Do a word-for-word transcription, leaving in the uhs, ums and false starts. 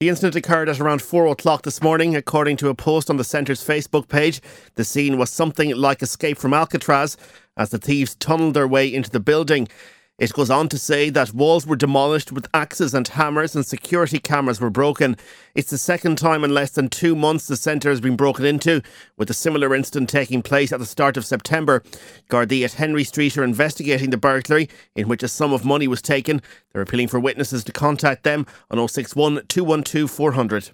The incident occurred at around four o'clock this morning, according to a post on the centre's Facebook page. The scene was something like Escape from Alcatraz as the thieves tunnelled their way into the building. It goes on to say that walls were demolished with axes and hammers and security cameras were broken. It's the second time in less than two months the centre has been broken into, with a similar incident taking place at the start of September. Gardaí at Henry Street are investigating the burglary, in which a sum of money was taken. They're appealing for witnesses to contact them on oh six one, two one two, four hundred.